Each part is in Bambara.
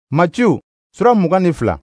Matiu sura 22.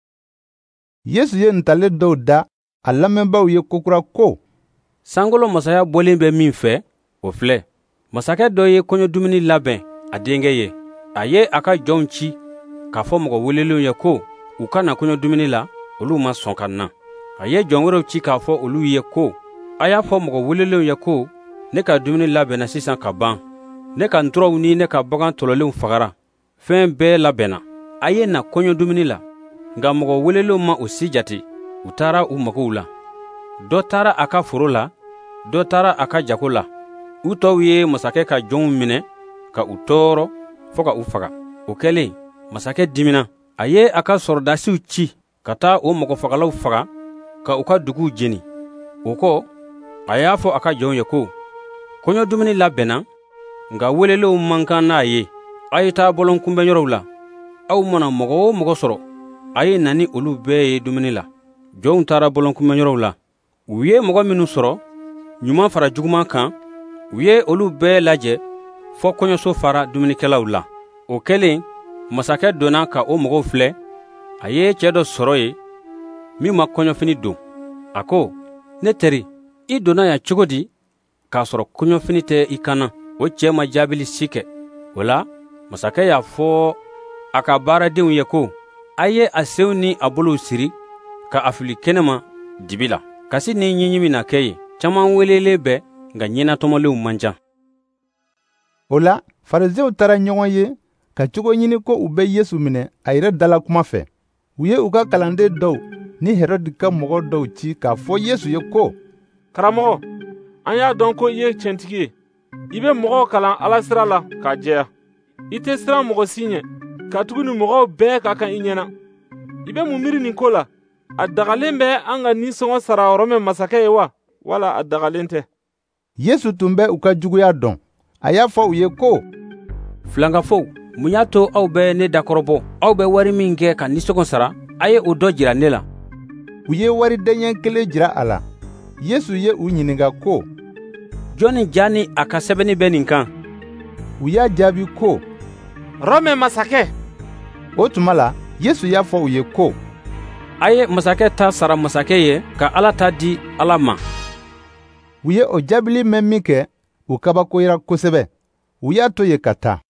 Yesu ye ntale dɔw da a lamɛnbaaw ye kokura ko: Sankolo masaya bɔlen bɛ min fɛ, o filɛ. Masakɛ dɔ ye kɔɲɔ dumuni labɛn a denkɛ ye. A ye a ka jɔnw ci k'a fɔ mɔgɔ welelenw ye ko u ka na kɔɲɔ dumuni la, olu ma sɔn ka na. A ye jɔn wɛrɛw ci k'a fɔ olu ye ko: a y'a fɔ mɔgɔ welelenw ye ko ne ka dumuni labɛnna sisan ka ban. Ne ka nturaw ni ne ka bagan tɔlɔlenw fagara. Fɛn bɛɛ labɛnna. A ye na kɔɲɔ dumuni la. Nka mɔgɔ welelenw ma o si jate. U taara u magow la. Dɔ taara a ka foro la, dɔ taara a ka jago la. U tɔw ye masakɛ ka jɔnw minɛ ka u tɔɔrɔ fɔ ka u faga. O kɛlen, masakɛ dimina. A ye a ka sɔrɔdasiw ci ka taa o mɔgɔfagalaw faga ka u ka duguw jeni. O kɔ, a y'a fɔ a ka jɔnw ye ko kɔɲɔ dumuni labɛnna, nka welelenw man kan n'a ye. A ye taa bɔlɔn kunbɛnyɔrɔw la. Aw mana mɔgɔ o mɔgɔ sɔrɔ, a ye na ni olu bɛɛ ye dumuni la. Jɔnw taara bɔlɔn kunbɛnyɔrɔw la. U ye mɔgɔ minnu sɔrɔ, ɲuman fara juguman kan, u ye olu bɛɛ lajɛ fɔ kɔɲɔso fara dumunikɛlaw la. O kɛlen, masakɛ donna ka o mɔgɔw filɛ. A ye cɛ dɔ sɔrɔ ye min ma kɔɲɔfini don. A ko: ne teri, i donna yan cogo di k'a sɔrɔ kɔɲɔfini tɛ i kan na? O cɛ ma jaabili si kɛ. O la, masakɛ y'a fɔ a ka baaradenw ye ko a ye a senw ni a bolow siri ka a fili kɛnɛma dibi la. Kasi ni ɲiɲimi na kɛ ye. Caman welelen bɛ, nka ɲɛnatɔmɔlenw man ca. O la, Farisɛnw taara ɲɔgɔn ye ka cogo ɲini ko u bɛ Yesu minɛ a yɛrɛ dala kuma fɛ. U ye u ka kalanden dɔw ni Herɔdi ka mɔgɔ dɔw ci k'a fɔ Yesu ye ko: Karamɔgɔ, an y'a dɔn ko i ye tiɲɛtigi ye. I bɛ mɔgɔw kalan Ala sira la k'a jɛya. I tɛ siran mɔgɔ si ɲɛ, katuguni mɔgɔw bɛɛ ka kan i ɲɛna. I bɛ mun miiri nin ko la? A dagalen bɛ an ka nisɔngɔ sara Rɔmɛ masakɛ ye wa? Wala a dagalen tɛ? Yesu tun bɛ u ka juguya dɔn. A y'a fɔ u ye ko: Filankafow, mun y'a to aw bɛ ne dakɔrɔbɔ? Aw bɛ wari min kɛ ka nisɔngɔ sara, a ye o dɔ jira ne la. U ye wari dɛɲɛ kelen jira a la. Yesu ye u ɲininka ko: jɔnni ja ni a ka sɛbɛnni bɛ nin kan? U y'a jaabi ko: Rɔmɛ masakɛ. O tuma la, Yesu y'a fɔ u ye ko: a ye masakɛ ta sara masakɛ ye ka Ala ta di Ala ma. U ye o jaabili mɛn min kɛ, u kabakoyara kosɛbɛ. U y'a to yen ka taa.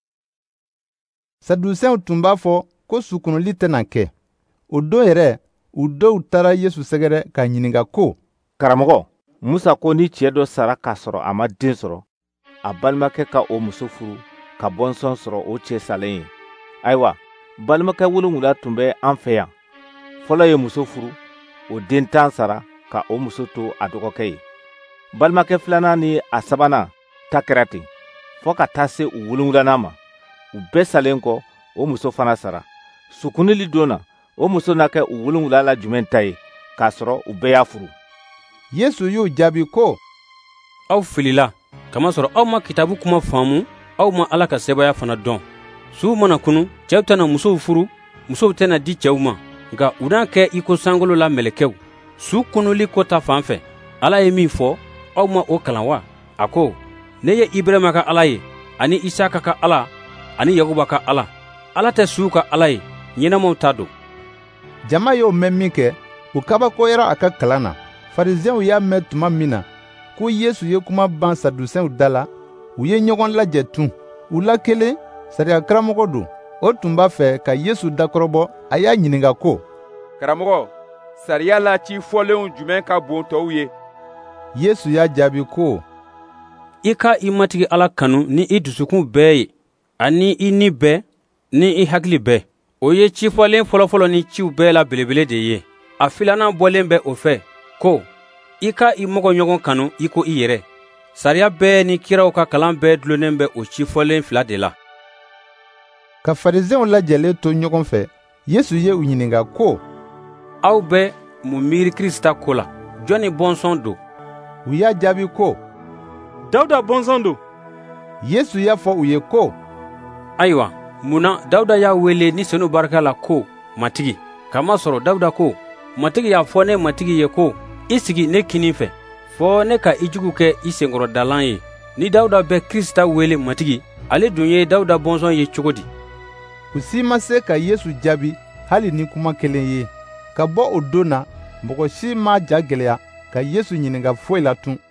Sadusɛnw tun b'a fɔ ko sukunuli tɛna kɛ. O don yɛrɛ, u dɔw taara Yesu sɛgɛrɛ k'a ɲininka ko: Karamɔgɔ, Musa ko ni cɛ dɔ sara k'a sɔrɔ a ma den sɔrɔ, a balimakɛ ka o muso furu ka bɔnsɔn sɔrɔ o cɛ salen ye. Ayiwa, balimakɛ 7 tun bɛ an fɛ yan. Fɔlɔ ye muso furu, o den 10 sara ka o muso to a dɔgɔkɛ ye. Balimakɛ 2nan ni a 3nan ta kɛra ten, fɔɔ ka taa se u 7nan ma. U bɛɛ salen kɔ, o muso fana sara. Sukunili don na, o muso na kɛ u 7 la jumɛn ta ye, k'a sɔrɔ u bɛɛ y'a furu? Yesu y'u jaabi ko: aw filila, kamasɔrɔ aw ma kitabu kuma faamu, aw ma Ala ka sɛbɛya fana dɔn. Suw mana kunu, cɛw tɛna musow furu, musow tɛna di cɛw ma. Nka u n'a kɛ i ko sankolo la mɛlɛkɛw. Su kunuli ko ta fan fɛ, Ala ye min fɔ, aw ma o kalan wa? A ko: ne ye Ibrahima ka Ala ye, ani Isaka ka Ala, ani Yakuba ka Ala. Ala tɛ suw ka Ala ye, ɲɛnamaw ta don. Jama y'o mɛn min kɛ, u kabakoyara a ka kalan na. Farisɛnw y'a mɛn tuma min na ko Yesu ye kuma ban Sadusɛnw da la, u ye ɲɔgɔn lajɛ tun. U la kelen, sariyakaramɔgɔ don. O tun b'a fɛ ka Yesu dakɔrɔbɔ. A y'a ɲininka ko: Karamɔgɔ, sariya la ci fɔlenw jumɛn ka bon tɔw ye? Yesu y'a jaabi ko: i ka i matigi Ala kanu ni i dusukun bɛɛ ye, ani i ni bɛɛ, ni i hakili bɛɛ. O ye cifɔlen fɔlɔfɔlɔ ni ciw bɛɛ la belebele de ye. A 2nan bɔlen bɛ o fɛ, ko i ka i mɔgɔɲɔgɔn kanu i ko i yɛrɛ. Sariya bɛɛ ni kiraw ka kalan bɛɛ dulonnen bɛ o cifɔlen 2 de la. Ka Farisɛnw lajɛlen to ɲɔgɔn fɛ, Yesu ye u ɲininka ko: aw bɛ mun miiri Kirista ko la? Jɔnni bɔnsɔn don? U y'a jaabi ko: Dawuda bɔnsɔn don. Yesu y'a fɔ u ye ko: ayiwa, munna Dawuda y'a wele ni senu barika la ko matigi? Kamasɔrɔ Dawuda ko, matigi y'a fɔ ne matigi ye ko, i sigi ne kinin fɛ, fɔ ne ka i jugu kɛ i senkɔrɔdalan ye. Ni Dawuda bɛ Kirista wele matigi, ale dun ye Dawuda bɔnsɔn ye cogo di? U si ma se ka Yesu jaabi hali ni kuma kelen ye. Ka bɔ o don na, mɔgɔ si ma ja gwɛlɛya ka Yesu ɲininga foyi la tun.